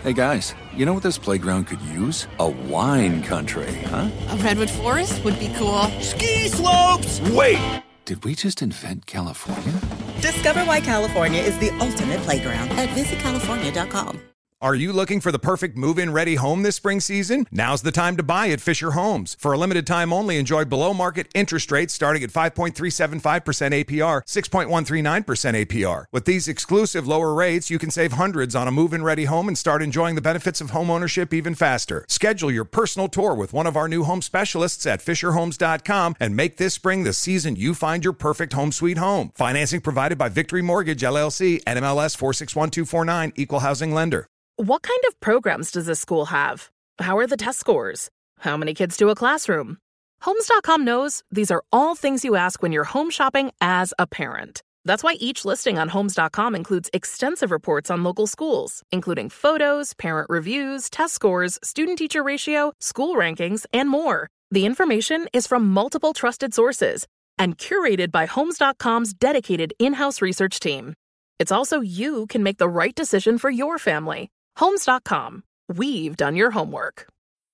Hey guys, you know what this playground could use? A wine country, huh? A redwood forest would be cool. Ski slopes! Wait! Did we just invent California? Discover why California is the ultimate playground at visitcalifornia.com. Are you looking for the perfect move-in ready home this spring season? Now's the time to buy at Fisher Homes. For a limited time only, enjoy below-market interest rates starting at 5.375% APR, 6.139% APR. With these exclusive lower rates, you can save hundreds on a move-in ready home and start enjoying the benefits of homeownership even faster. Schedule your personal tour with one of our new home specialists at FisherHomes.com and make this spring the season you find your perfect home sweet home. Financing provided by Victory Mortgage, LLC, NMLS 461249, Equal Housing Lender. What kind of programs does this school have? How are the test scores? How many kids to a classroom? Homes.com knows these are all things you ask when you're home shopping as a parent. That's why each listing on Homes.com includes extensive reports on local schools, including photos, parent reviews, test scores, student-teacher ratio, school rankings, and more. The information is from multiple trusted sources and curated by Homes.com's dedicated in-house research team. It's also you can make the right decision for your family. Homes.com. We've done your homework.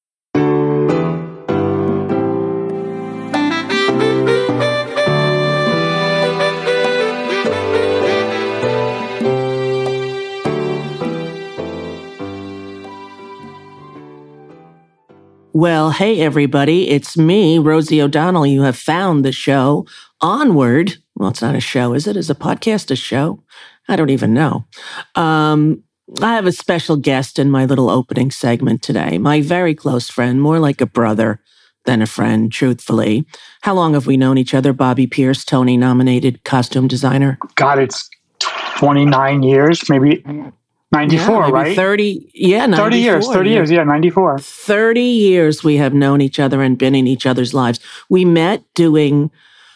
Well, hey, everybody. It's me, Rosie O'Donnell. You have found the show Onward. Well, it's not a show, is it? Is a podcast a show? I don't even know. I have a special guest in my little opening segment today. My very close friend, more like a brother than a friend, truthfully. How long have we known each other? Bobby Pierce, Tony-nominated costume designer. God, it's 29 years, maybe 94, maybe right? 30, yeah, 30 years, 30 years, yeah, 94. 30 years we have known each other and been in each other's lives. We met doing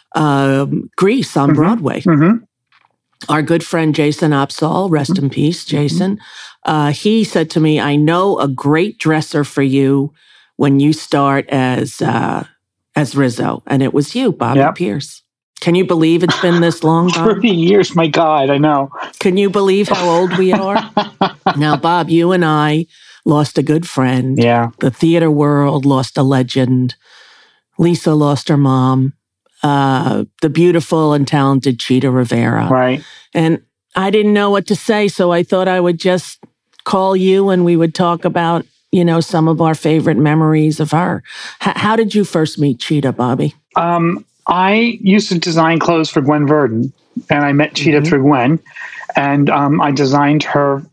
Grease on Broadway. Mm-hmm. Our good friend Jason Opsahl, rest in peace, Jason. He said to me, I know a great dresser for you when you start as Rizzo. And it was you, Bobby Pierce. Can you believe it's been this long, Bob? 30 years, my God, I know. Can you believe how old we are? Now, Bob, you and I lost a good friend. Yeah. The theater world lost a legend. Lisa lost her mom. The beautiful and talented Chita Rivera. Right. And I didn't know what to say, so I thought I would just call you and we would talk about, you know, some of our favorite memories of her. How did you first meet Chita, Bobby? I used to design clothes for Gwen Verdon, and I met Chita through Gwen, and I designed her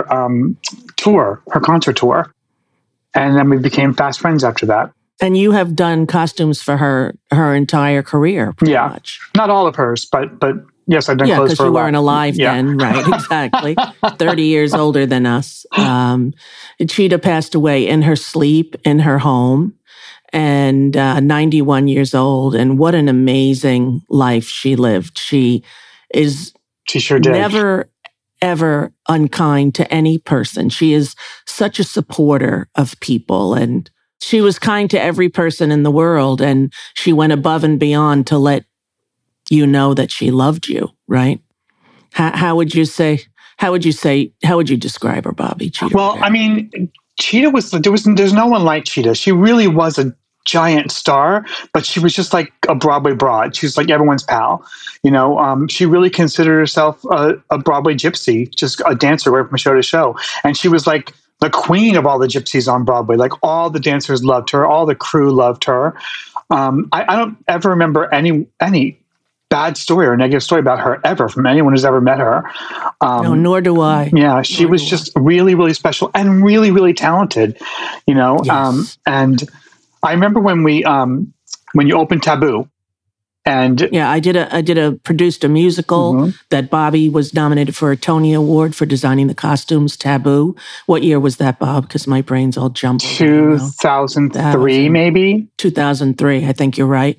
tour, her concert tour, and then we became fast friends after that. And you have done costumes for her entire career, pretty much. Not all of hers, but yes, I've done clothes for her. Yeah, because you weren't alive then, right? Exactly. 30 years older than us. Chita passed away in her sleep in her home, and 91 years old. And what an amazing life she lived. She sure did. Never, ever unkind to any person. She is such a supporter of people, and she was kind to every person in the world, and she went above and beyond to let you know that she loved you, right? How would you describe her, Bobby? Chita Well, Rivera? I mean, Chita there's no one like Chita. She really was a giant star, but she was just like a Broadway broad. She was like everyone's pal. You know, she really considered herself a Broadway gypsy, just a dancer right from show to show. And she was like the queen of all the gypsies on Broadway. Like all the dancers loved her. All the crew loved her. I don't ever remember any bad story or negative story about her ever from anyone who's ever met her. No, nor do I. Yeah, she was just really, really special and really, really talented, you know. Yes. And I remember when you opened Taboo, and yeah, I produced a musical that Bobby was nominated for a Tony Award for designing the costumes. Taboo. What year was that, Bob? Because my brain's all jumbled. 2003, maybe 2003. I think you're right.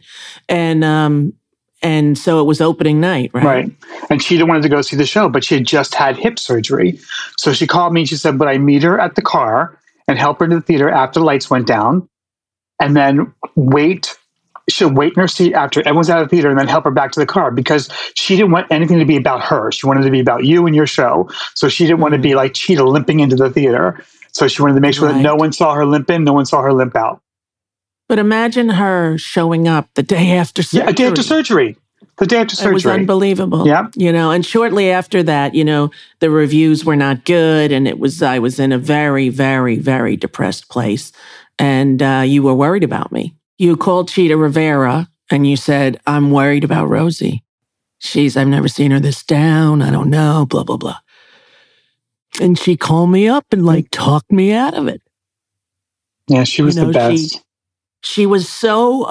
And so it was opening night, right? Right. And Chita wanted to go see the show, but she had just had hip surgery. So she called me and she said, would I meet her at the car and help her to the theater after the lights went down, and then wait she'll wait in her seat after everyone's out of the theater and then help her back to the car because she didn't want anything to be about her. She wanted it to be about you and your show. So she didn't want to be like Cheetah limping into the theater. So she wanted to make sure that no one saw her limp in, no one saw her limp out. But imagine her showing up the day after surgery. Yeah, a day after surgery. The day after surgery. It was unbelievable. Yeah. You know, and shortly after that, you know, the reviews were not good. And I was in a very, very, very depressed place. And you were worried about me. You called Chita Rivera and you said, I'm worried about Rosie. I've never seen her this down. I don't know, blah, blah, blah. And she called me up and like talked me out of it. Yeah, she was the best. She was so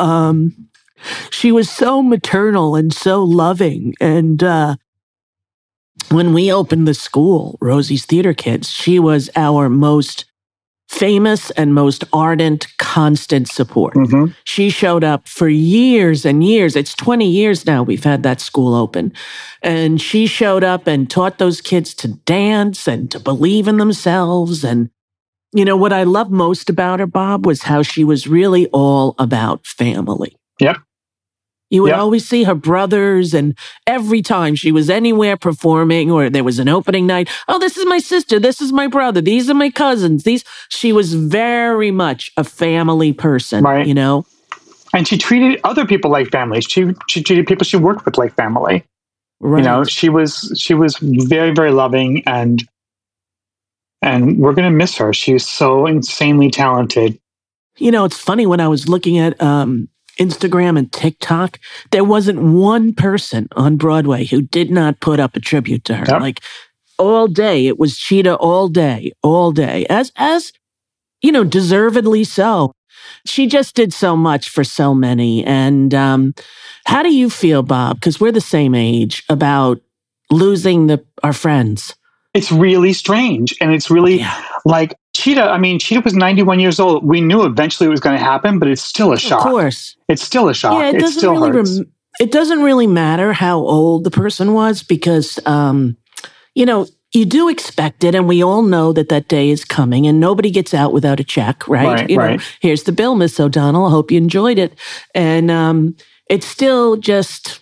maternal and so loving. And when we opened the school, Rosie's Theater Kids, she was our most famous and most ardent, constant support. Mm-hmm. She showed up for years and years. It's 20 years now we've had that school open. And she showed up and taught those kids to dance and to believe in themselves. And, you know, what I love most about her, Bob, was how she was really all about family. Yep. You would always see her brothers, and every time she was anywhere performing or there was an opening night, oh, this is my sister, this is my brother, these are my cousins. She was very much a family person, right. You know? And she treated other people like family. She treated people she worked with like family. Right. You know, she was very, very loving, and we're going to miss her. She's so insanely talented. You know, it's funny, when I was looking at Instagram and TikTok, there wasn't one person on Broadway who did not put up a tribute to her. Yep. Like all day, it was Chita all day, as you know, deservedly so. She just did so much for so many. And how do you feel, Bob? Because we're the same age, about losing our friends. It's really strange, and it's really like Chita was 91 years old. We knew eventually it was going to happen, but it's still a shock. Of course. It's still a shock. Yeah, it still really hurts. It doesn't really matter how old the person was because, you know, you do expect it, and we all know that day is coming, and nobody gets out without a check, right? You know, here's the bill, Miss O'Donnell. I hope you enjoyed it. And it's still just,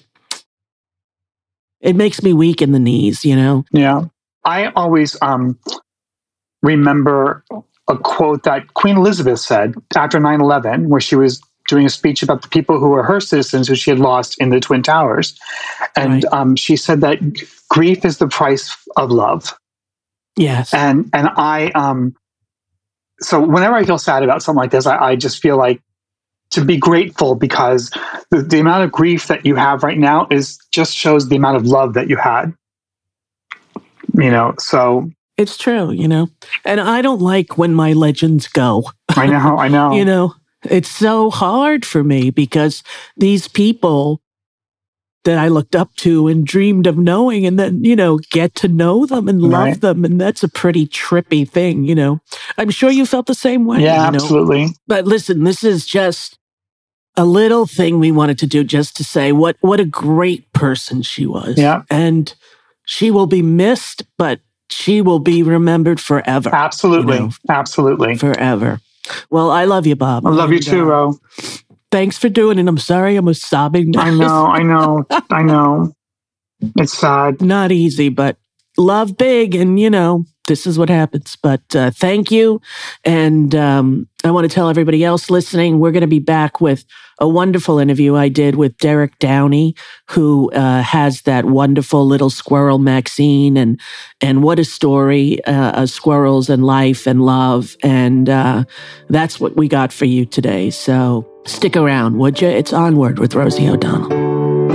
it makes me weak in the knees, you know? Yeah. I always remember a quote that Queen Elizabeth said after 9/11, where she was doing a speech about the people who were her citizens who she had lost in the Twin Towers. And she said that grief is the price of love. Yes. And I, so whenever I feel sad about something like this, I just feel like to be grateful, because the amount of grief that you have right now just shows the amount of love that you had. You know, so it's true, you know, and I don't like when my legends go. I know. You know, it's so hard for me because these people that I looked up to and dreamed of knowing, and then, you know, get to know them and love them. And that's a pretty trippy thing, you know. I'm sure you felt the same way. Yeah, you know? Absolutely. But listen, this is just a little thing we wanted to do just to say what a great person she was. Yeah. And she will be missed, but she will be remembered forever. Absolutely. You know? Absolutely. Forever. Well, I love you, Bob. I love you too, Ro. Thanks for doing it. I'm sorry I'm sobbing. I know. It's sad. Not easy, but love big, and, you know, this is what happens. But thank you. And I want to tell everybody else listening, we're going to be back with a wonderful interview I did with Derek Downey, who has that wonderful little squirrel, Maxine, and what a story, squirrels and life and love. And that's what we got for you today. So stick around, would you? It's Onward with Rosie O'Donnell.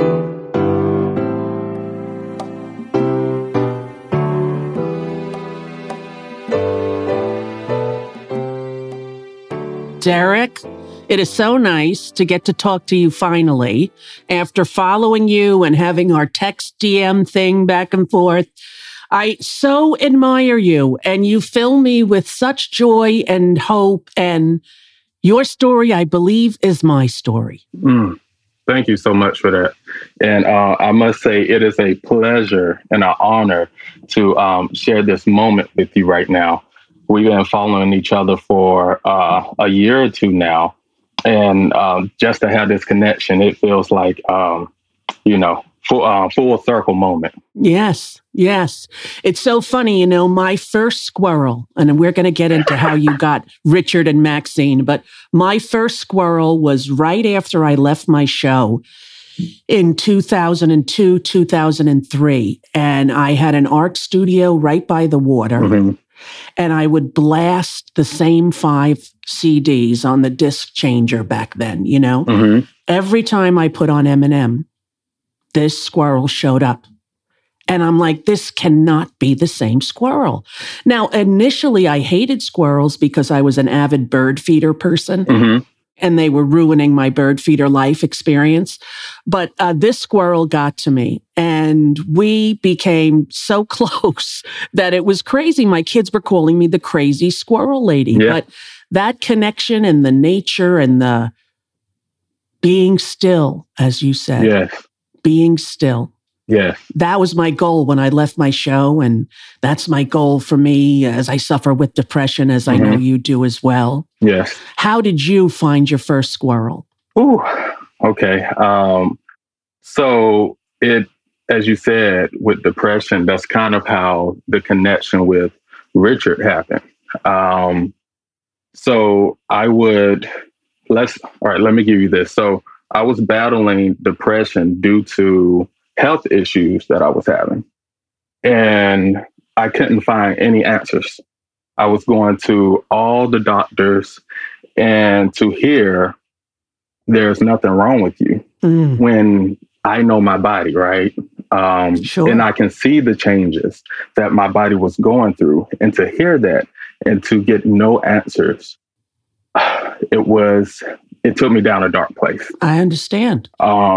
Derek, it is so nice to get to talk to you finally after following you and having our text DM thing back and forth. I so admire you, and you fill me with such joy and hope, and your story, I believe, is my story. Thank you so much for that. And I must say, it is a pleasure and an honor to share this moment with you right now. We've been following each other for a year or two now. And just to have this connection, it feels like, full circle moment. Yes, yes. It's so funny, my first squirrel, and we're going to get into how you got Richard and Maxine, but my first squirrel was right after I left my show in 2002, 2003. And I had an art studio right by the water. Mm-hmm. And I would blast the same 5 CDs on the disc changer back then, Mm-hmm. Every time I put on Eminem, this squirrel showed up. And I'm like, this cannot be the same squirrel. Now, initially, I hated squirrels because I was an avid bird feeder person. Mm-hmm. And they were ruining my bird feeder life experience. But this squirrel got to me, and we became so close that it was crazy. My kids were calling me the crazy squirrel lady. Yeah. But that connection and the nature and the being still, as you said, yes. Being still. Yes. That was my goal when I left my show. And that's my goal for me as I suffer with depression, as I know you do as well. Yes. How did you find your first squirrel? Ooh, okay. So as you said, with depression, that's kind of how the connection with Richard happened. So let me give you this. So I was battling depression due to health issues that I was having. And I couldn't find any answers. I was going to all the doctors, and to hear there's nothing wrong with you when I know my body, right? Sure. And I can see the changes that my body was going through. And to hear that and to get no answers, it took me down a dark place. I understand.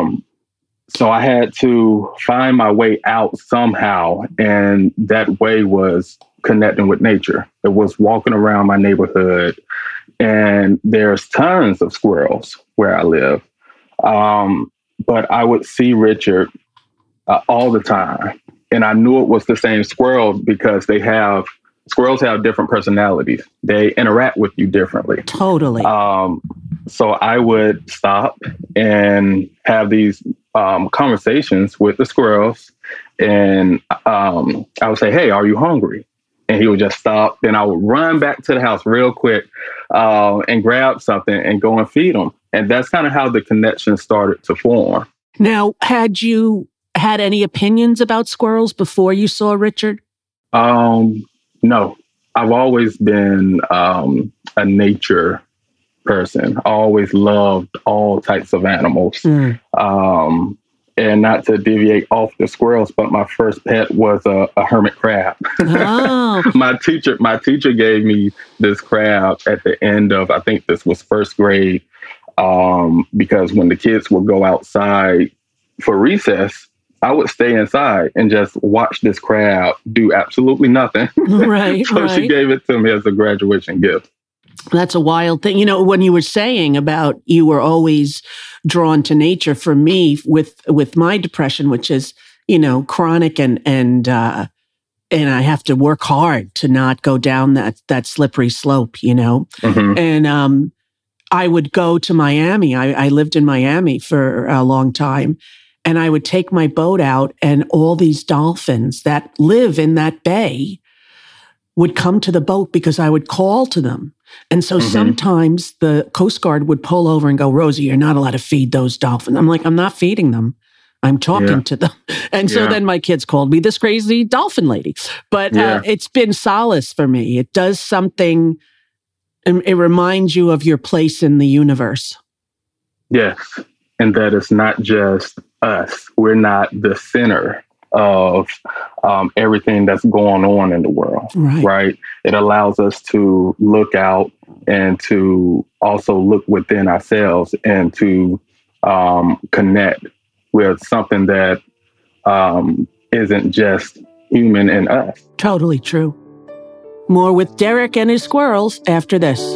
So I had to find my way out somehow. And that way was connecting with nature. It was walking around my neighborhood, and there's tons of squirrels where I live. But I would see Richard all the time. And I knew it was the same squirrel because squirrels have different personalities. They interact with you differently. Totally. So I would stop and have these conversations with the squirrels. And I would say, hey, are you hungry? And he would just stop. Then I would run back to the house real quick and grab something and go and feed them. And that's kind of how the connection started to form. Now, had you had any opinions about squirrels before you saw Richard? No. I've always been a nature person. I always loved all types of animals. And not to deviate off the squirrels, but my first pet was a hermit crab. Oh. My teacher gave me this crab at the end of, I think this was first grade, because when the kids would go outside for recess, I would stay inside and just watch this crab do absolutely nothing. Right. So she gave it to me as a graduation gift. That's a wild thing. When you were saying about you were always drawn to nature, for me, with my depression, which is, chronic and I have to work hard to not go down that slippery slope, Mm-hmm. And I would go to Miami. I lived in Miami for a long time. And I would take my boat out, and all these dolphins that live in that bay would come to the boat because I would call to them. And so sometimes the Coast Guard would pull over and go, Rosie, you're not allowed to feed those dolphins. I'm like, I'm not feeding them. I'm talking to them. And so then my kids called me this crazy dolphin lady. But it's been solace for me. It does something, it reminds you of your place in the universe. Yes. And that it's not just us. We're not the center of everything that's going on in the world, right? It allows us to look out and to also look within ourselves and to connect with something that isn't just human in us. Totally true. More with Derek and his squirrels after this.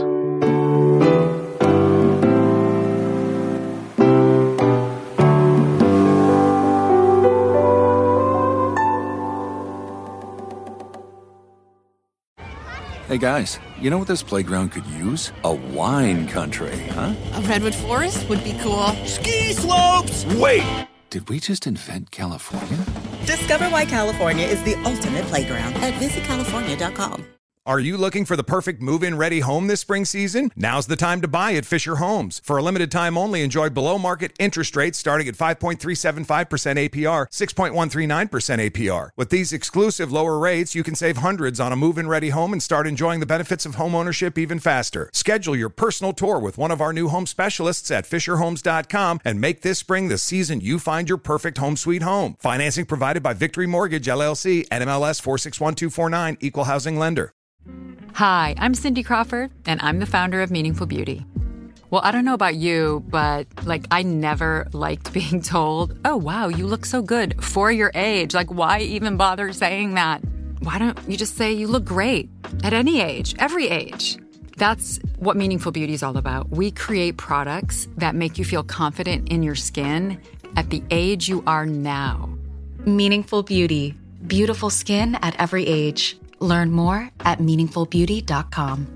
Hey, Hey guys, you know what this playground could use? A wine country, huh? A redwood forest would be cool. Ski slopes! Wait! Did we just invent California? Discover why California is the ultimate playground at visitcalifornia.com. Are you looking for the perfect move-in ready home this spring season? Now's the time to buy at Fisher Homes. For a limited time only, enjoy below-market interest rates starting at 5.375% APR, 6.139% APR. With these exclusive lower rates, you can save hundreds on a move-in ready home and start enjoying the benefits of homeownership even faster. Schedule your personal tour with one of our new home specialists at FisherHomes.com and make this spring the season you find your perfect home sweet home. Financing provided by Victory Mortgage, LLC, NMLS 461249, Equal Housing Lender. Hi, I'm Cindy Crawford, and I'm the founder of Meaningful Beauty. Well, I don't know about you, but, I never liked being told, oh, wow, you look so good for your age. Why even bother saying that? Why don't you just say you look great at any age, every age? That's what Meaningful Beauty is all about. We create products that make you feel confident in your skin at the age you are now. Meaningful Beauty. Beautiful skin at every age. Learn more at meaningfulbeauty.com.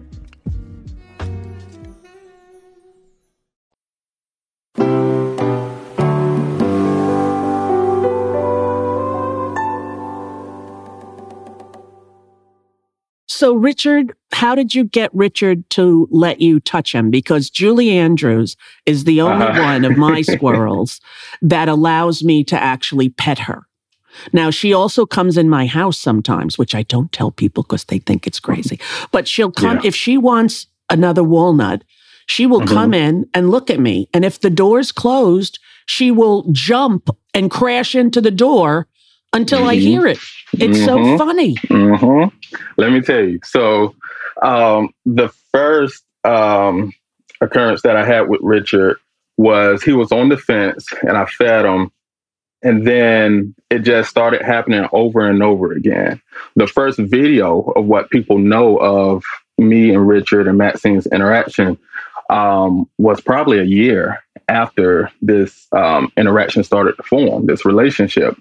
So, Richard, how did you get Richard to let you touch him? Because Julie Andrews is the only one of my squirrels that allows me to actually pet her. Now, she also comes in my house sometimes, which I don't tell people because they think it's crazy. But she'll come, if she wants another walnut, she will come in and look at me. And if the door's closed, she will jump and crash into the door until I hear it. It's so funny. Let me tell you. So the first occurrence that I had with Richard was he was on the fence and I fed him. And then it just started happening over and over again. The first video of what people know of me and Richard and Maxine's interaction was probably a year after this interaction started to form, this relationship.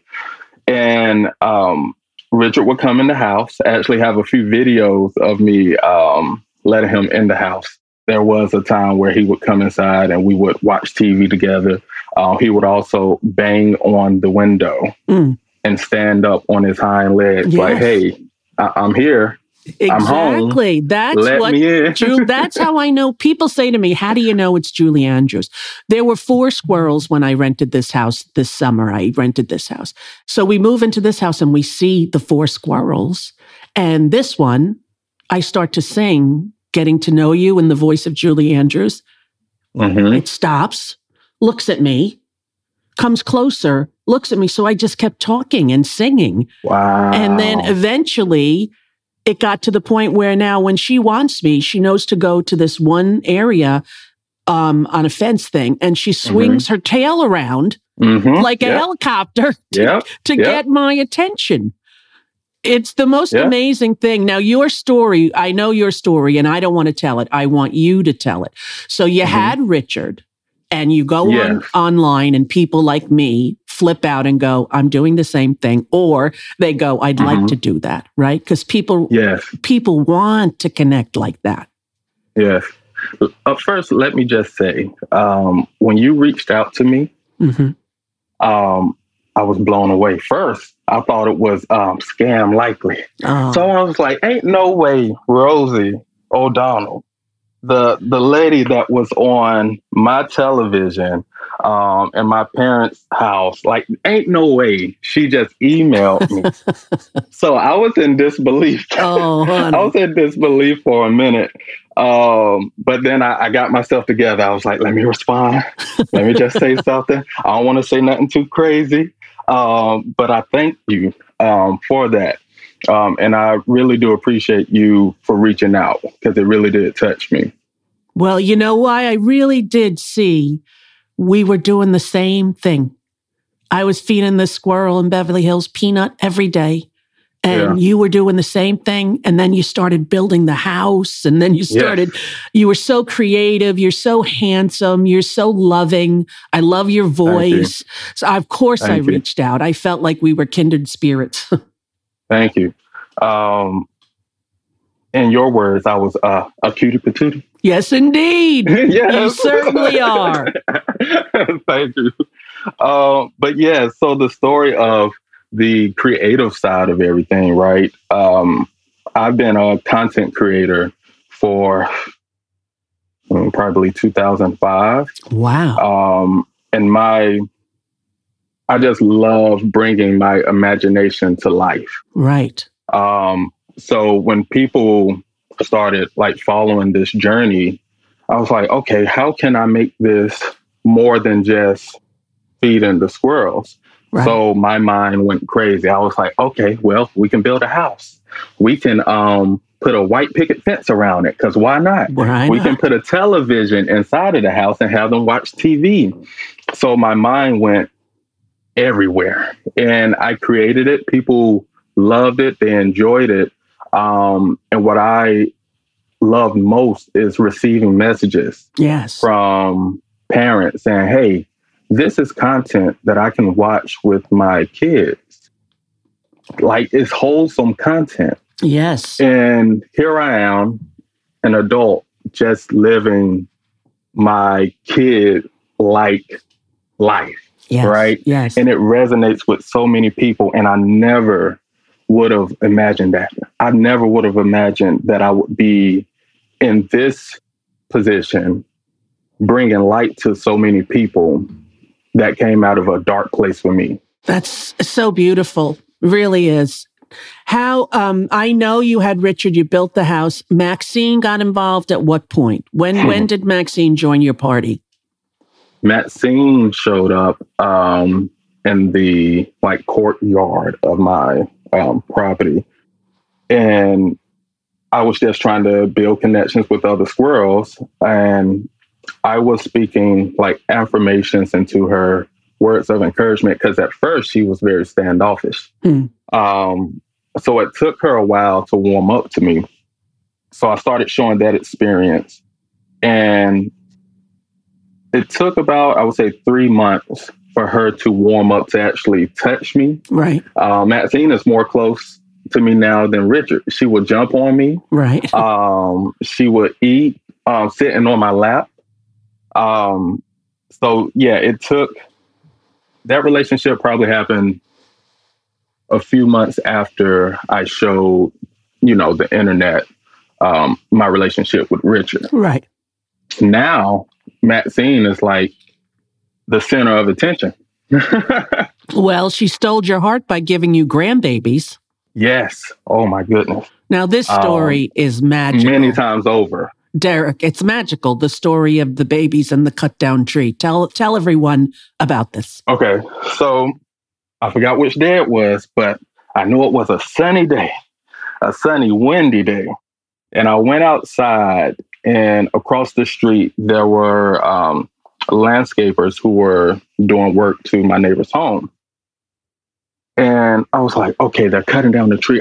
And Richard would come in the house. I actually have a few videos of me letting him in the house. There was a time where he would come inside and we would watch TV together. He would also bang on the window and stand up on his hind legs like, hey, I'm here. Exactly. I'm home. That's Let what me in. That's how I know. People say to me, how do you know it's Julie Andrews? There were 4 squirrels when I rented this house this summer. I rented this house. So we move into this house and we see the 4 squirrels. And this one, I start to sing Getting to Know You in the voice of Julie Andrews. It stops, looks at me, comes closer, looks at me. So I just kept talking and singing. Wow. And then eventually it got to the point where now when she wants me, she knows to go to this one area on a fence thing. And she swings her tail around like a helicopter to get my attention. It's the most amazing thing. Now, your story, I know your story, and I don't want to tell it. I want you to tell it. So you had Richard, and you go online, and people like me flip out and go, I'm doing the same thing. Or they go, I'd like to do that, right? Because people want to connect like that. Yes. First, let me just say, when you reached out to me, I was blown away. First, I thought it was scam likely. So I was like, ain't no way Rosie O'Donnell, the lady that was on my television in my parents' house, ain't no way she just emailed me. So I was in disbelief. I was in disbelief for a minute. But then I got myself together. I was like, let me respond. Let me just say something. I don't want to say nothing too crazy. But I thank you for that. And I really do appreciate you for reaching out because it really did touch me. Well, you know why? I really did see we were doing the same thing. I was feeding the squirrel in Beverly Hills peanut every day. And you were doing the same thing. And then you started building the house. And then you started, you were so creative. You're so handsome. You're so loving. I love your voice. So of course I reached out. I felt like we were kindred spirits. Thank you. In your words, I was a cutie patootie. Yes, indeed. Yes. You certainly are. Thank you. But yeah, so the story of the creative side of everything, right? I've been a content creator for probably 2005. Wow. And I just love bringing my imagination to life. Right. So when people started like following this journey, I was like, okay, how can I make this more than just feeding the squirrels? Right. So my mind went crazy. I was like, okay, well, we can build a house. We can put a white picket fence around it, because why not? We can put a television inside of the house and have them watch TV. So my mind went everywhere, and I created it. People loved it. They enjoyed it. And what I love most is receiving messages from parents saying, hey, this is content that I can watch with my kids. Like, it's wholesome content. Yes. And here I am, an adult, just living my kid-like life. Yes. Right? Yes. And it resonates with so many people. And I never would have imagined that. I never would have imagined that I would be in this position, bringing light to so many people that came out of a dark place for me. That's so beautiful. Really is. How, I know you had Richard, you built the house. Maxine got involved at what point? When did Maxine join your party? Maxine showed up in the courtyard of my property. And I was just trying to build connections with other squirrels. And I was speaking affirmations into her, words of encouragement, because at first she was very standoffish. So it took her a while to warm up to me. So I started showing that experience. And it took about, I would say, 3 months for her to warm up to actually touch me. Right. Maxine is more close to me now than Richard. She would jump on me. Right. She would eat sitting on my lap. So yeah, it took, that relationship probably happened a few months after I showed, the internet, my relationship with Richard. Right. Now, Maxine is like the center of attention. Well, she stole your heart by giving you grandbabies. Yes. Oh, my goodness. Now, this story is magical. Many times over. Derek, it's magical, the story of the babies and the cut down tree. Tell everyone about this. Okay. So I forgot which day it was, but I knew it was a sunny day, a sunny, windy day. And I went outside, and across the street, there were landscapers who were doing work to my neighbor's home. And I was like, okay, they're cutting down the tree.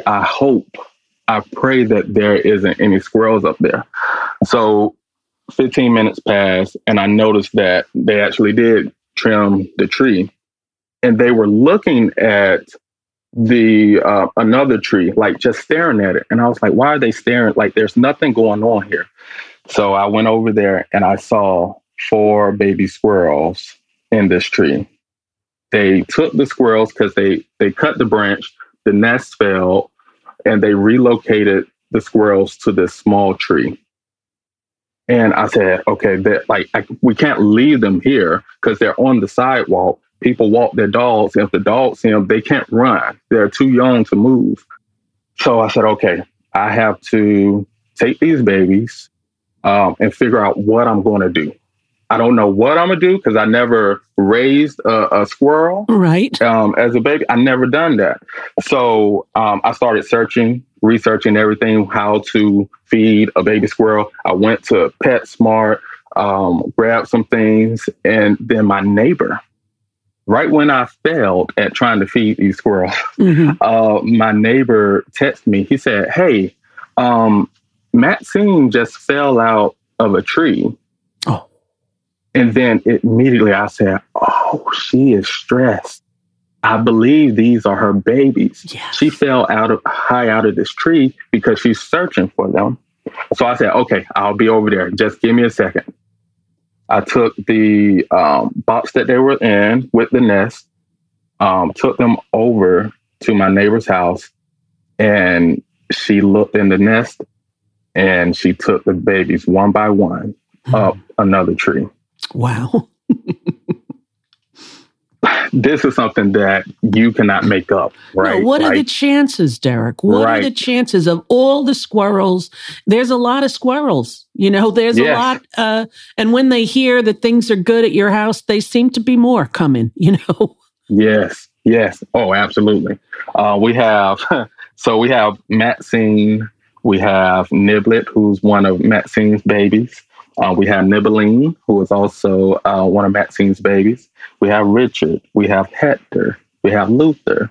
I pray that there isn't any squirrels up there. So 15 minutes passed, and I noticed that they actually did trim the tree. And they were looking at the another tree, just staring at it. And I was like, why are they staring? There's nothing going on here. So I went over there, and I saw 4 baby squirrels in this tree. They took the squirrels because they cut the branch, the nest fell, and they relocated the squirrels to this small tree. And I said, okay, we can't leave them here because they're on the sidewalk. People walk their dogs. If the dogs see them, they can't run. They're too young to move. So I said, okay, I have to take these babies and figure out what I'm going to do. I don't know what I'm going to do because I never raised a squirrel. Right. As a baby. I never done that. So I started researching everything, how to feed a baby squirrel. I went to PetSmart, grabbed some things, and then my neighbor, right when I failed at trying to feed these squirrels, my neighbor texted me. He said, hey, Maxine just fell out of a tree. And then immediately I said, oh, she is stressed. I believe these are her babies. Yes. She fell high out of this tree because she's searching for them. So I said, okay, I'll be over there. Just give me a second. I took the box that they were in with the nest, took them over to my neighbor's house, and she looked in the nest and she took the babies one by one up another tree. Wow. This is something that you cannot make up, right? No, what are the chances, Derek? What are the chances of all the squirrels? There's a lot of squirrels, there's a lot. And when they hear that things are good at your house, they seem to be more coming, Yes. Oh, absolutely. We have Maxine, we have Niblet, who's one of Maxine's babies. We have Nibbeline, who is also one of Maxine's babies. We have Richard. We have Hector. We have Luther.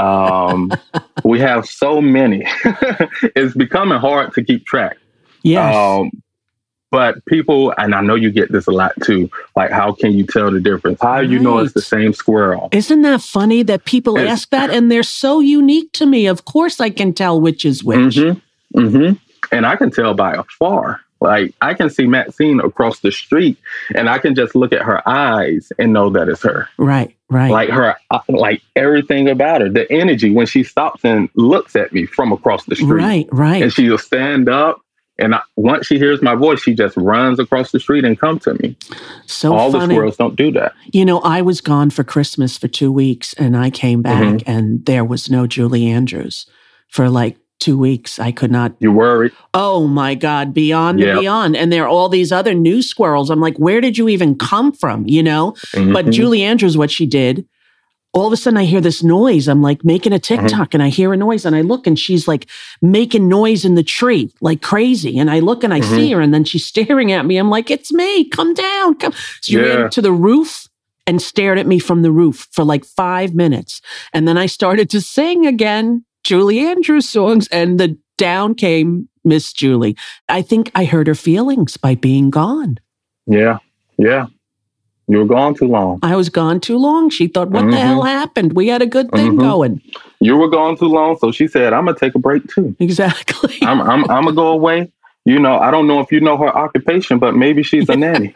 We have so many. It's becoming hard to keep track. Yes. But people, and I know you get this a lot too, like, how can you tell the difference? How do you know it's the same squirrel? Isn't that funny that people ask that? And they're so unique to me. Of course I can tell which is which. Mm-hmm, mm-hmm. And I can tell by afar. Like, I can see Maxine across the street and I can just look at her eyes and know that it's her. Right. Like everything about her, the energy when she stops and looks at me from across the street. Right. And she'll stand up. And once she hears my voice, she just runs across the street and comes to me. So all funny. The squirrels don't do that. I was gone for Christmas for 2 weeks and I came back and there was no Julie Andrews for like 2 weeks. I could not. You worried? Oh my God, beyond and beyond. And there are all these other new squirrels. I'm like, where did you even come from? But Julie Andrews, what she did, all of a sudden I hear this noise. I'm like making a TikTok and I hear a noise and I look and she's like making noise in the tree like crazy. And I look and I see her and then she's staring at me. I'm like, it's me. Come down. Come. So she ran to the roof and stared at me from the roof for like 5 minutes. And then I started to sing again, Julie Andrews songs, and the down came Miss Julie. I think I hurt her feelings by being gone. Yeah. You were gone too long. I was gone too long. She thought, what the hell happened? We had a good thing going. You were gone too long. So she said, I'm going to take a break too. Exactly. I'm going to go away. I don't know if you know her occupation, but maybe she's a nanny.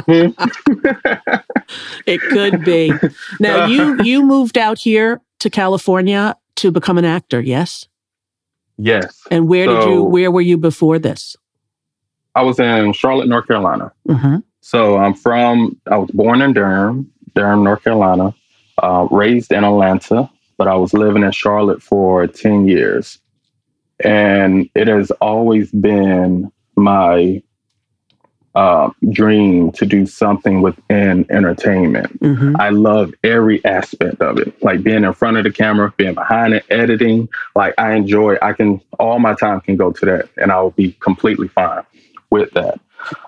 It could be. Now, you moved out here to California to become an actor, yes? Yes. And where were you before this? I was in Charlotte, North Carolina. So I was born in Durham, North Carolina, raised in Atlanta, but I was living in Charlotte for 10 years. And it has always been my dream to do something within entertainment. I love every aspect of it, like being in front of the camera, being behind it, editing. Like all my time can go to that and I will be completely fine with that.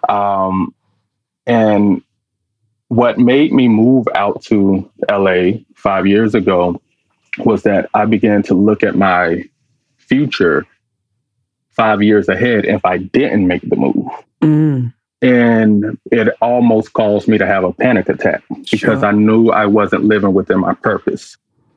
And what made me move out to LA 5 years ago was that I began to look at my future 5 years ahead if I didn't make the move. And it almost caused me to have a panic attack because I knew I wasn't living within my purpose.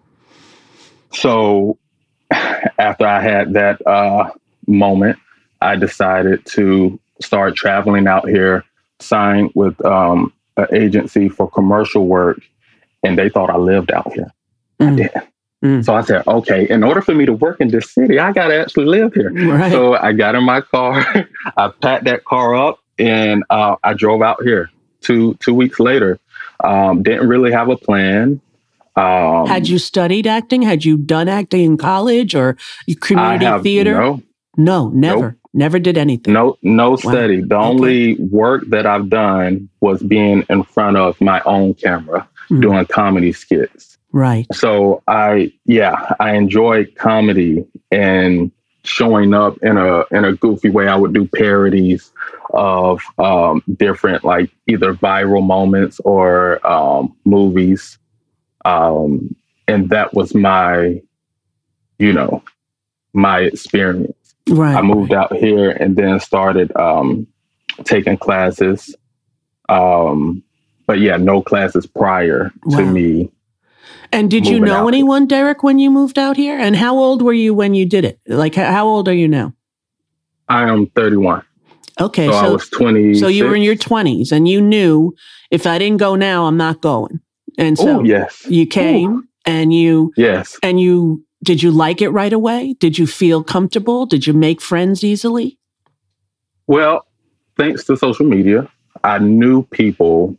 So after I had that moment, I decided to start traveling out here, signed with an agency for commercial work, and they thought I lived out here. I didn't. So I said, okay, in order for me to work in this city, I got to actually live here. Right. So I got in my car, I packed that car up, and I drove out here 2 weeks later. Didn't really have a plan. Had you studied acting? Had you done acting in college or community theater? No, never. Nope. Never did anything. No study. The only work that I've done was being in front of my own camera, doing comedy skits. Right. So I enjoyed comedy and showing up in a goofy way. I would do parodies of different, like, either viral moments or movies. And that was my experience. Right. I moved out here and then started taking classes. But no classes prior to me And did you know anyone, Derek, when you moved out here? And how old were you when you did it? Like, how old are you now? I am 31. Okay. So I was 20. So you were in your 20s and you knew if I didn't go now, I'm not going. And so you came and you, did you like it right away? Did you feel comfortable? Did you make friends easily? Well, thanks to social media, I knew people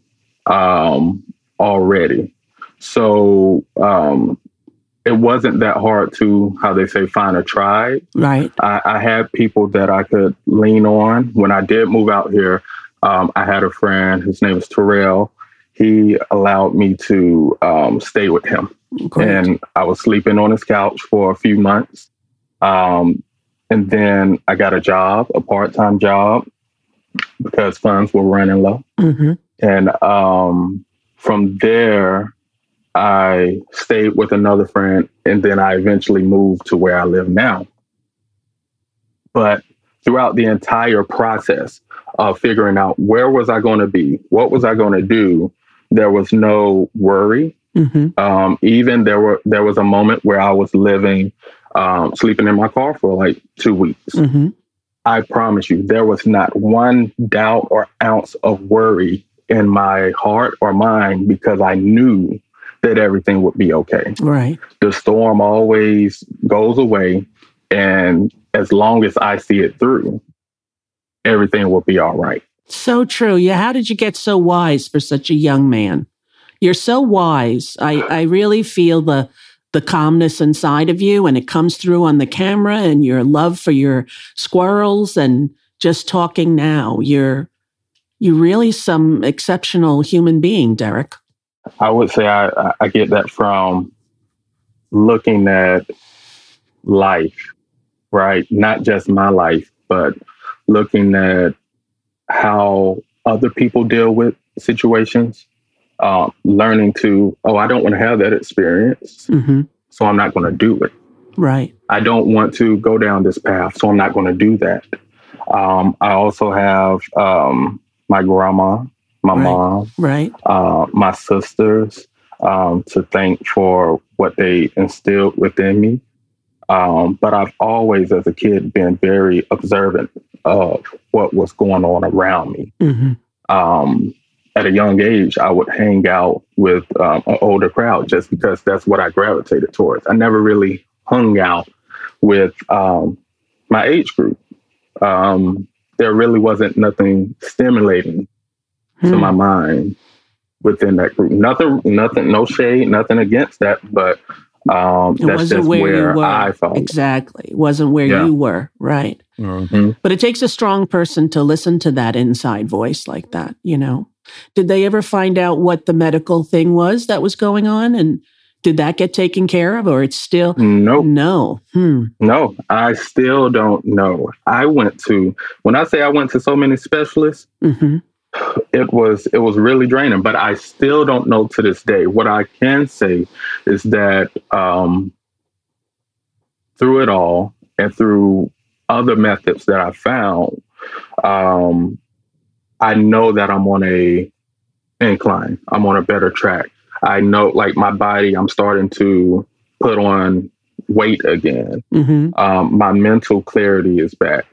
already. So it wasn't that hard to, how they say, find a tribe. Right. I had people that I could lean on. When I did move out here, I had a friend, his name is Terrell. He allowed me to stay with him. Great. And I was sleeping on his couch for a few months. And then I got a job, a part-time job, because funds were running low. Mm-hmm. And from there, I stayed with another friend, and then I eventually moved to where I live now. But throughout the entire process of figuring out where was I going to be, what was I going to do, there was no worry. Mm-hmm. Even there was a moment where I was living, sleeping in my car for like 2 weeks. Mm-hmm. I promise you, there was not one doubt or ounce of worry in my heart or mind, because I knew that everything would be okay. Right. The storm always goes away. And as long as I see it through, everything will be all right. So true. Yeah. How did you get so wise for such a young man? You're so wise. I really feel the calmness inside of you, and it comes through on the camera, and your love for your squirrels, and just talking now. You're really some exceptional human being, Derek. I would say I get that from looking at life, right? Not just my life, but looking at how other people deal with situations, learning to, I don't want to have that experience, so I'm not going to do it. Right. I don't want to go down this path, so I'm not going to do that. I also have my grandma, my mom, my sisters, to thank for what they instilled within me. But I've always, as a kid, been very observant of what was going on around me. Mm-hmm. At a young age, I would hang out with an older crowd just because that's what I gravitated towards. I never really hung out with my age group. There really wasn't nothing stimulating to my mind within that group. Nothing, no shade, nothing against that, but that's just where I felt. Exactly. It wasn't where you were. Right. Mm-hmm. But it takes a strong person to listen to that inside voice like that, you know. Did they ever find out what the medical thing was that was going on? And did that get taken care of, or it's still? Nope. No. No, I still don't know. When I say I went to so many specialists, it was really draining, but I still don't know to this day. What I can say is that through it all and through other methods that I found, I know that I'm on a incline. I'm on a better track. I know, like, my body, I'm starting to put on weight again. Mm-hmm. My mental clarity is back.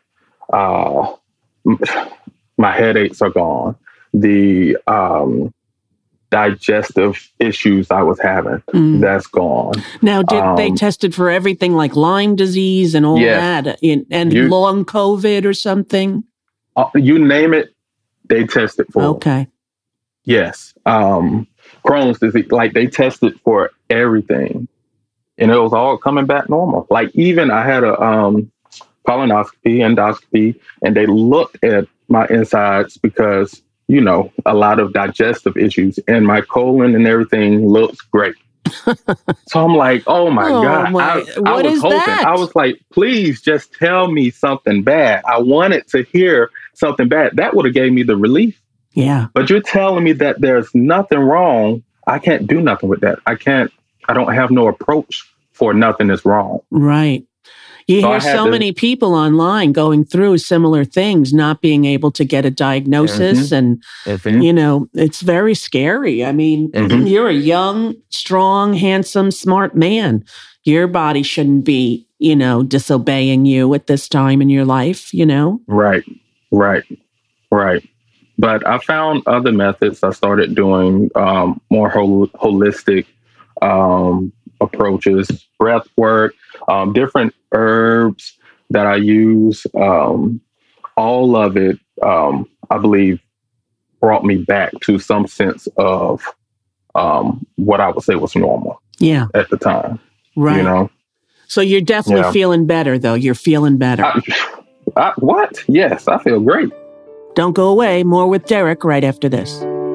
My headaches are gone. The digestive issues I was having, that's gone. Now, did they tested for everything like Lyme disease and all that, and long COVID or something? You name it, they tested for. Okay. Yes. Crohn's disease, like, they tested for everything, and it was all coming back normal. Like, even I had a colonoscopy, endoscopy, and they looked at my insides because, you know, a lot of digestive issues, and my colon and everything looks great. So I'm like, oh my God. I was hoping. That? I was like, please just tell me something bad. I wanted to hear something bad. That would have gave me the relief. Yeah. But you're telling me that there's nothing wrong. I can't do nothing with that. I don't have no approach for nothing is wrong. Right. You hear so many people online going through similar things, not being able to get a diagnosis. And, you know, it's very scary. I mean, you're a young, strong, handsome, smart man. Your body shouldn't be, you know, disobeying you at this time in your life, you know? Right. But I found other methods. I started doing more holistic approaches, breath work, different herbs that I use. All of it, I believe, brought me back to some sense of what I would say was normal at the time. Right. You know? So you're definitely feeling better, though. You're feeling better. What? Yes, I feel great. Don't go away. More with Derek right after this.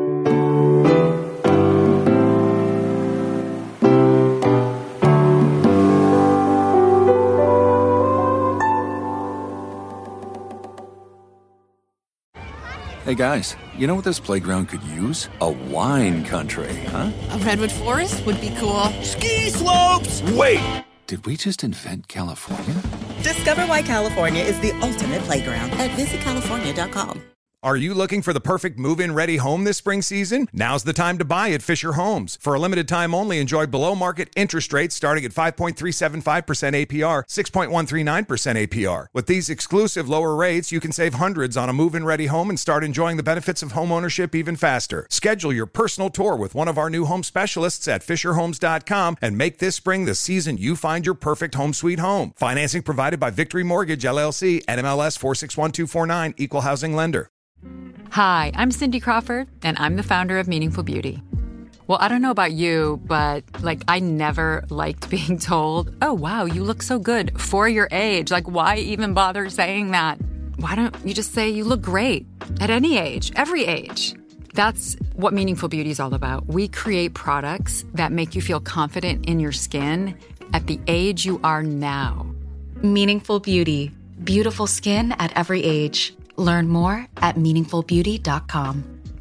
Hey guys, you know what this playground could use? A wine country, huh? A redwood forest would be cool. Ski slopes! Wait! Did we just invent California? Discover why California is the ultimate playground at visitcalifornia.com. Are you looking for the perfect move-in ready home this spring season? Now's the time to buy at Fisher Homes. For a limited time only, enjoy below-market interest rates starting at 5.375% APR, 6.139% APR. With these exclusive lower rates, you can save hundreds on a move-in ready home and start enjoying the benefits of homeownership even faster. Schedule your personal tour with one of our new home specialists at FisherHomes.com and make this spring the season you find your perfect home sweet home. Financing provided by Victory Mortgage, LLC, NMLS 461249, Equal Housing Lender. Hi, I'm Cindy Crawford, and I'm the founder of Meaningful Beauty. Well, I don't know about you, but I never liked being told, oh, wow, you look so good for your age. Why even bother saying that? Why don't you just say you look great at any age, every age? That's what Meaningful Beauty is all about. We create products that make you feel confident in your skin at the age you are now. Meaningful Beauty. Beautiful skin at every age. Learn more at meaningfulbeauty.com.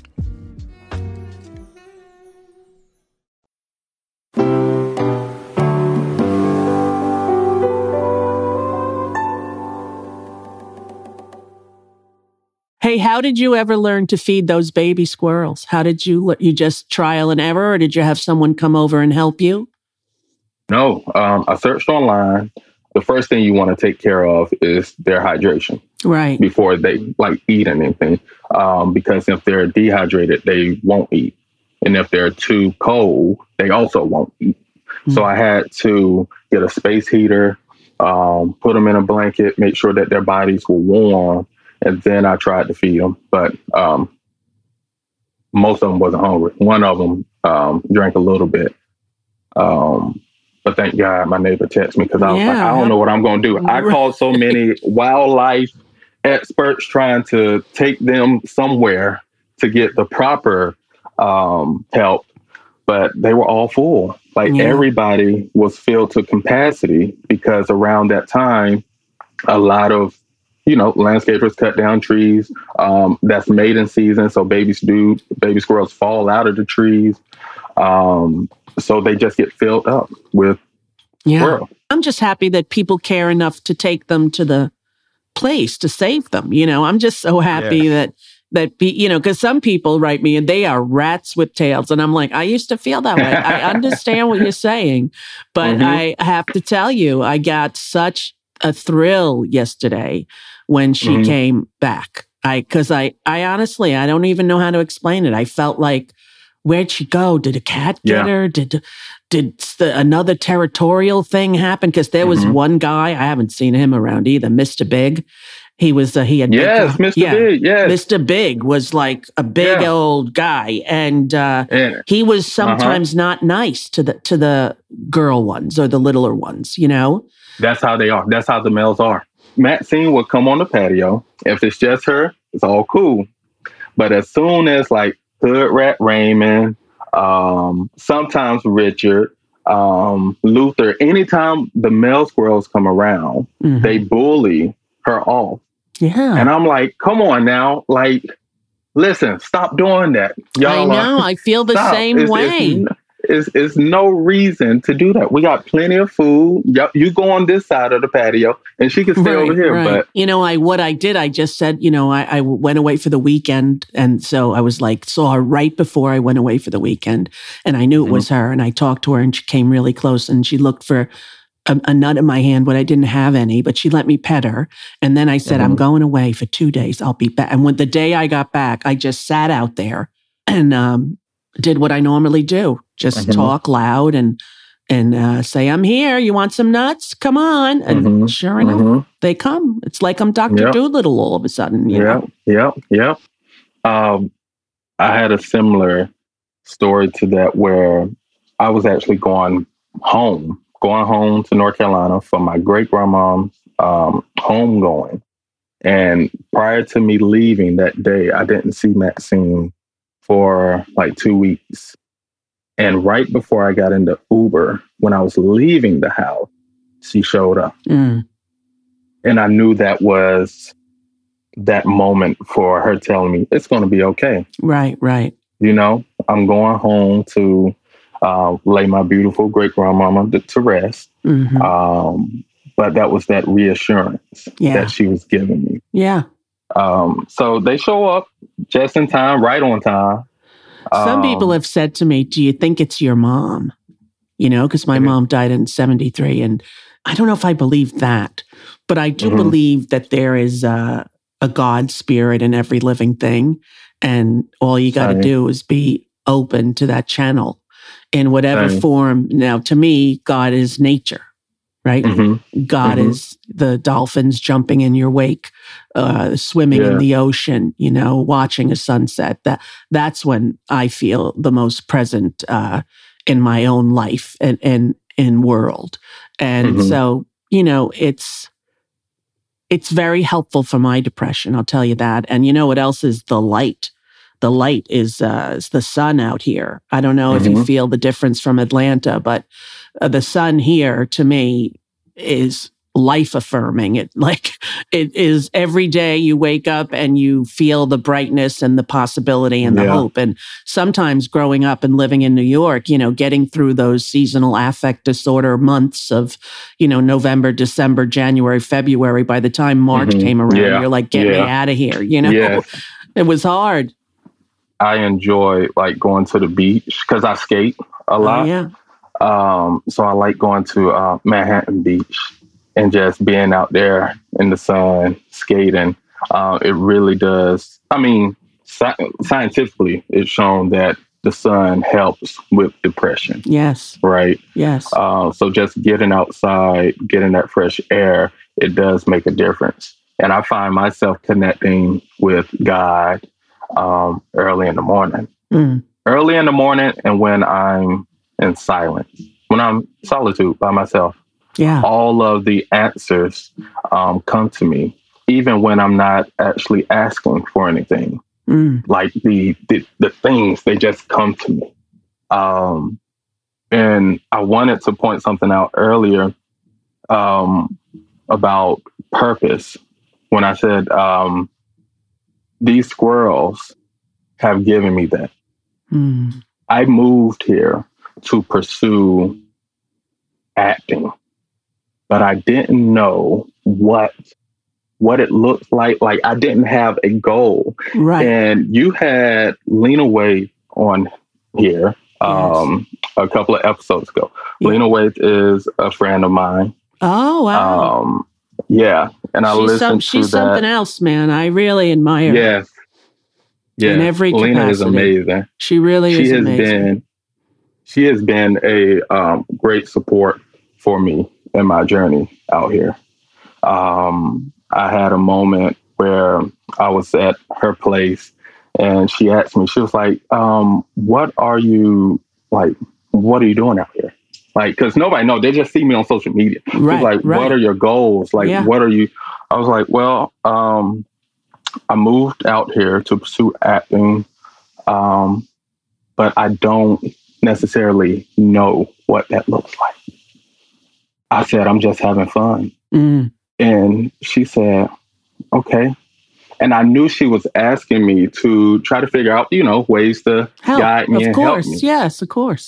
Hey, how did you ever learn to feed those baby squirrels? How did you just trial and error, or did you have someone come over and help you? No, I searched online. The first thing you want to take care of is their hydration. Right. Before they eat anything. Because if they're dehydrated, they won't eat. And if they're too cold, they also won't eat. Mm-hmm. So I had to get a space heater, put them in a blanket, make sure that their bodies were warm. And then I tried to feed them. But most of them wasn't hungry. One of them drank a little bit. But thank God my neighbor texted me because I was like, I don't know what I'm going to do. I called so many wildlife experts trying to take them somewhere to get the proper help, but they were all full. Everybody was filled to capacity because around that time, a lot of, landscapers cut down trees. That's mating season. So baby squirrels fall out of the trees. So they just get filled up with squirrels. I'm just happy that people care enough to take them to the place to save them. I'm just so happy that because some people write me and they are rats with tails. And I'm like, I used to feel that way. I understand what you're saying, but I have to tell you, I got such a thrill yesterday when she came back. Because I honestly, I don't even know how to explain it. I felt like, where'd she go? Did a cat get her? Did another territorial thing happen? Because there was one guy, I haven't seen him around either, Mr. Big. He was, he had... Yes, Mr. Big, yes. Mr. Big was like a big old guy. And he was sometimes not nice to the girl ones or the littler ones, That's how they are. That's how the males are. Maxine would come on the patio. If it's just her, it's all cool. But as soon as Hood Rat Raymond, sometimes Richard, Luther, anytime the male squirrels come around, they bully her off. Yeah. And I'm like, come on now. Listen, stop doing that. Y'all I know. I feel the same way. It's no reason to do that. We got plenty of food. Yep, you go on this side of the patio, and she can stay over here. Right. But what I did, I just said, I went away for the weekend, and so I was like, saw her right before I went away for the weekend, and I knew it was her, and I talked to her, and she came really close, and she looked for a nut in my hand when I didn't have any, but she let me pet her. And then I said, I'm going away for 2 days. I'll be back. And when the day I got back, I just sat out there and did what I normally do. Just talk loud and say, I'm here. You want some nuts? Come on. And sure enough, they come. It's like I'm Dr. Doolittle all of a sudden. Yep. I had a similar story to that where I was actually going home to North Carolina for my great-grandmom's homegoing. And prior to me leaving that day, I didn't see Maxine for like 2 weeks. And right before I got into Uber, when I was leaving the house, she showed up. And I knew that was that moment for her telling me, it's going to be okay. Right. I'm going home to lay my beautiful great-grandmama to rest. But that was that reassurance that she was giving me. Yeah. So they show up just in time, right on time. Some people have said to me, do you think it's your mom? Because my mom died in 1973. And I don't know if I believe that, but I do believe that there is a God spirit in every living thing. And all you got to do is be open to that channel. In whatever form. Now, to me, God is nature, right? God is the dolphins jumping in your wake, swimming in the ocean, watching a sunset. That's when I feel the most present in my own life and in world. And so, it's very helpful for my depression. I'll tell you that. And what else is the light? The light is the sun out here. I don't know if you feel the difference from Atlanta, but the sun here to me is life affirming. It is every day you wake up and you feel the brightness and the possibility and the hope. And sometimes growing up and living in New York, getting through those seasonal affect disorder months of, November, December, January, February, by the time March came around, you're like, get me out of here. It was hard. I enjoy going to the beach because I skate a lot. So I like going to Manhattan Beach and just being out there in the sun, skating. It really does. I mean, scientifically, it's shown that the sun helps with depression. Yes. Right? Yes. So just getting outside, getting that fresh air, it does make a difference. And I find myself connecting with God early in the morning. Early in the morning and when I'm in silence, when I'm solitude by myself. All of the answers come to me, even when I'm not actually asking for anything. Like the things, they just come to me. And I wanted to point something out earlier about purpose. When I said, these squirrels have given me that. I moved here to pursue acting, but I didn't know what it looked like. Like I didn't have a goal. Right. And you had Lena Waithe on here a couple of episodes ago. Lena Waithe is a friend of mine. Oh, wow. And I listened to she's something else, man. I really admire her. Yes. In every capacity. Lena is amazing. She really is amazing. She has been a great support for me in my journey out here. I had a moment where I was at her place and she asked me, she was like, what are you doing out here? Like, because nobody knows. They just see me on social media. Right, She's like, what are your goals? Like, what are you? I was like, well, I moved out here to pursue acting, but I don't necessarily know what that looks like. I said, I'm just having fun. And she said, okay. And I knew she was asking me to try to figure out, ways to guide me and help me. Yes, of course.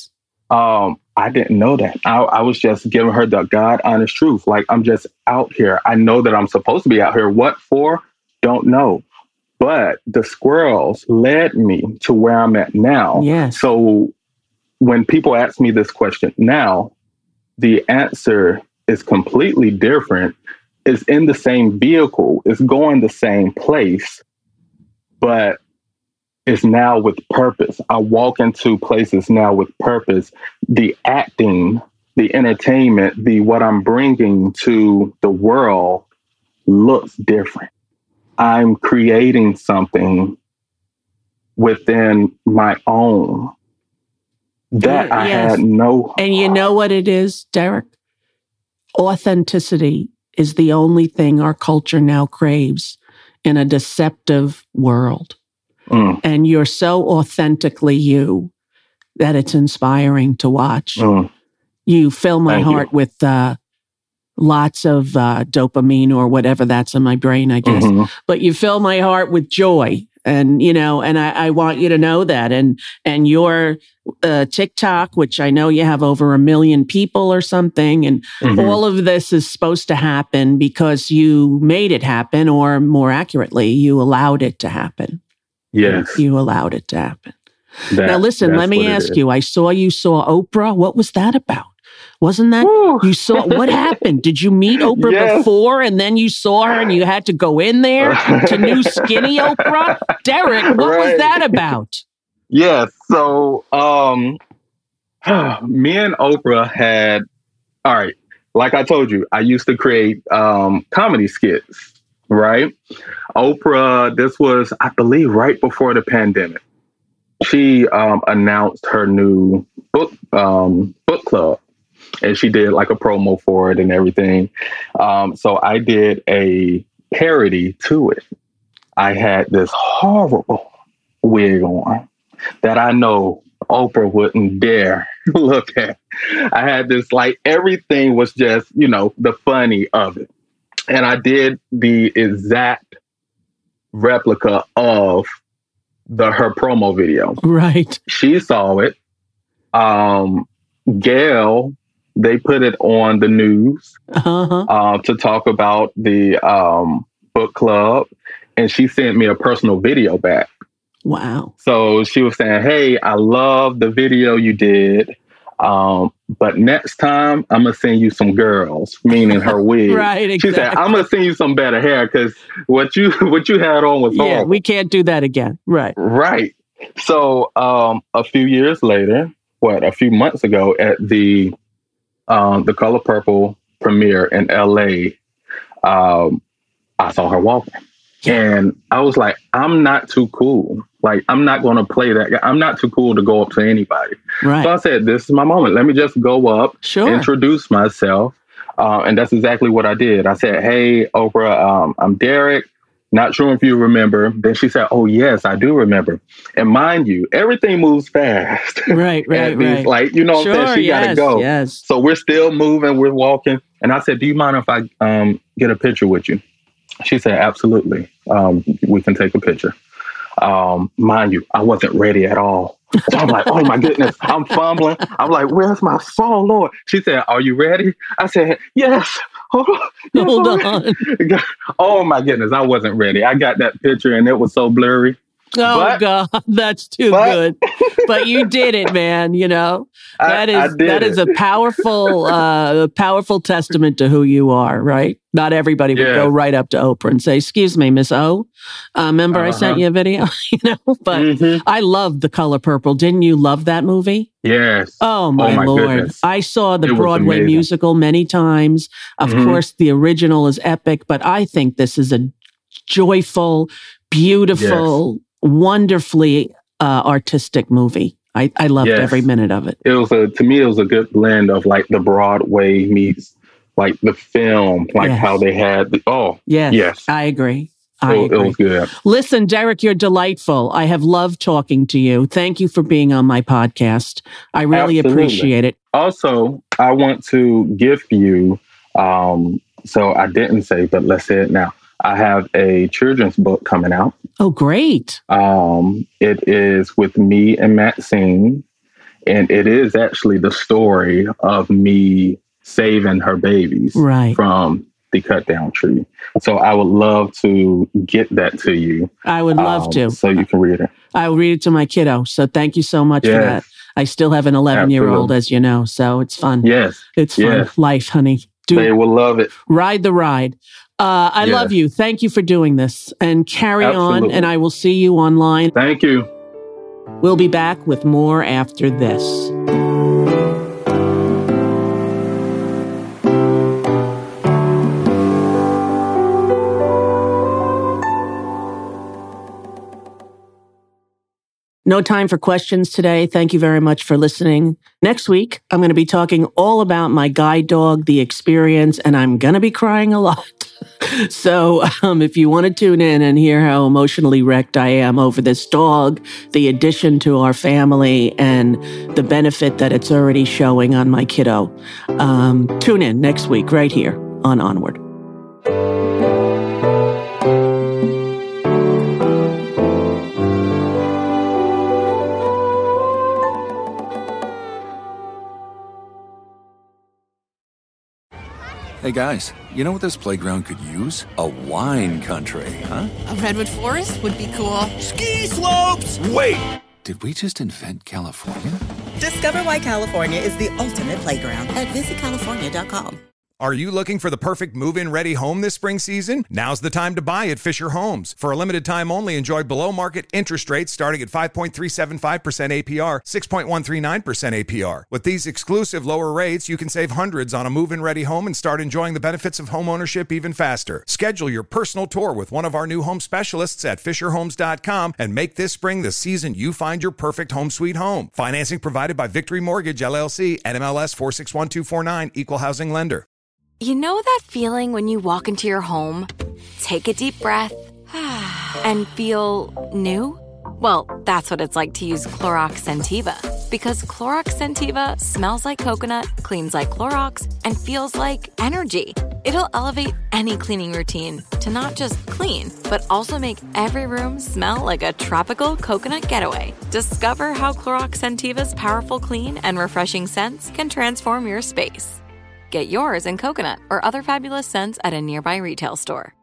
I didn't know that. I was just giving her the God honest truth. Like, I'm just out here. I know that I'm supposed to be out here. What for? Don't know. But the squirrels led me to where I'm at now. Yes. So when people ask me this question now, the answer is completely different. It's in the same vehicle. It's going the same place, but it's now with purpose. I walk into places now with purpose. The acting, the entertainment, what I'm bringing to the world looks different. I'm creating something within my own that I had no. And you know what it is, Derek? Authenticity is the only thing our culture now craves in a deceptive world. And you're so authentically you that it's inspiring to watch. You fill my heart with lots of dopamine or whatever that's in my brain, I guess. But you fill my heart with joy. And, you know, and I want you to know that. And your TikTok, which I know you have over 1 million people or something. And all of this is supposed to happen because you made it happen, or more accurately, you allowed it to happen. Yes. You allowed it to happen. Now, listen, let me ask you. I saw you saw Oprah. What was that about? Wasn't that you saw? What happened? Did you meet Oprah before and then you saw her and you had to go in there to new skinny Oprah? Derek, what was that about? Yes. So me and Oprah had, all right, like I told you, I used to create comedy skits, right? Oprah, this was, I believe, right before the pandemic. She announced her new book club. And she did like a promo for it and everything. So I did a parody to it. I had this horrible wig on that I know Oprah wouldn't dare look at. I had this, like, everything was just, you know, the funny of it. And I did the exact replica of her promo video. Right. She saw it. Gail, they put it on the news to talk about the book club. And she sent me a personal video back. Wow. So she was saying, hey, I love the video you did. But next time, I'm going to send you some girls, meaning her wig. Right, exactly. She said, I'm going to send you some better hair because what you had on was horrible. Yeah, we can't do that again. Right. Right. So a few years later, a few months ago at the Color Purple premiere in LA, I saw her walking. And I was like, I'm not too cool. Like, I'm not going to play that guy. I'm not too cool to go up to anybody. Right. So I said, this is my moment. Let me just go up, introduce myself. And that's exactly what I did. I said, hey, Oprah, I'm Derek. Not sure if you remember. Then she said, oh, yes, I do remember. And mind you, everything moves fast. Right. Like, you know what I'm saying? She got to go. Yes. So we're still moving. We're walking. And I said, do you mind if I get a picture with you? She said, absolutely. We can take a picture. Mind you, I wasn't ready at all. So I'm like, oh my goodness, I'm fumbling. I'm like, where's my phone, Lord? She said, are you ready? I said, yes. Hold on. Oh my goodness, I wasn't ready. I got that picture and it was so blurry. Oh, God, that's too good. But you did it, man. You know, that is a powerful testament to who you are, right? Not everybody would go right up to Oprah and say, excuse me, Miss O. Remember I sent you a video, you know, but I loved The Color Purple. Didn't you love that movie? Yes. Oh, my Lord. Goodness. I saw the Broadway musical many times. Of course, the original is epic, but I think this is a joyful, beautiful, wonderfully artistic movie. I loved every minute of it. It was to me, it was a good blend of like the Broadway meets like the film, like how they had yes. I agree. It was good. Listen, Derek, you're delightful. I have loved talking to you. Thank you for being on my podcast. I really appreciate it. Also, I want to give you, so I didn't say, but let's say it now. I have a children's book coming out. Oh, great. It is with me and Maxine, And it is actually the story of me saving her babies from the cut down tree. So I would love to get that to you. I would love to. So you can read it. I will read it to my kiddo. So thank you so much for that. I still have an 11-year-old, as you know, so it's fun. Yes. It's fun. Yes. Life, honey. They will love it. Ride the ride. I love you. Thank you for doing this. And carry on, and I will see you online. Thank you. We'll be back with more after this. No time for questions today. Thank you very much for listening. Next week, I'm going to be talking all about my guide dog, the experience, and I'm going to be crying a lot. So if you want to tune in and hear how emotionally wrecked I am over this dog, the addition to our family, and the benefit that it's already showing on my kiddo, tune in next week right here on Onward. Hey guys, you know what this playground could use? A wine country, huh? A redwood forest would be cool. Ski slopes! Wait! Did we just invent California? Discover why California is the ultimate playground at visitcalifornia.com. Are you looking for the perfect move-in ready home this spring season? Now's the time to buy at Fisher Homes. For a limited time only, enjoy below-market interest rates starting at 5.375% APR, 6.139% APR. With these exclusive lower rates, you can save hundreds on a move-in ready home and start enjoying the benefits of home ownership even faster. Schedule your personal tour with one of our new home specialists at FisherHomes.com and make this spring the season you find your perfect home sweet home. Financing provided by Victory Mortgage, LLC, NMLS 461249, Equal Housing Lender. You know that feeling when you walk into your home, take a deep breath, and feel new? Well, that's what it's like to use Clorox Scentiva. Because Clorox Scentiva smells like coconut, cleans like Clorox, and feels like energy. It'll elevate any cleaning routine to not just clean, but also make every room smell like a tropical coconut getaway. Discover how Clorox Scentiva's powerful clean and refreshing scents can transform your space. Get yours in coconut or other fabulous scents at a nearby retail store.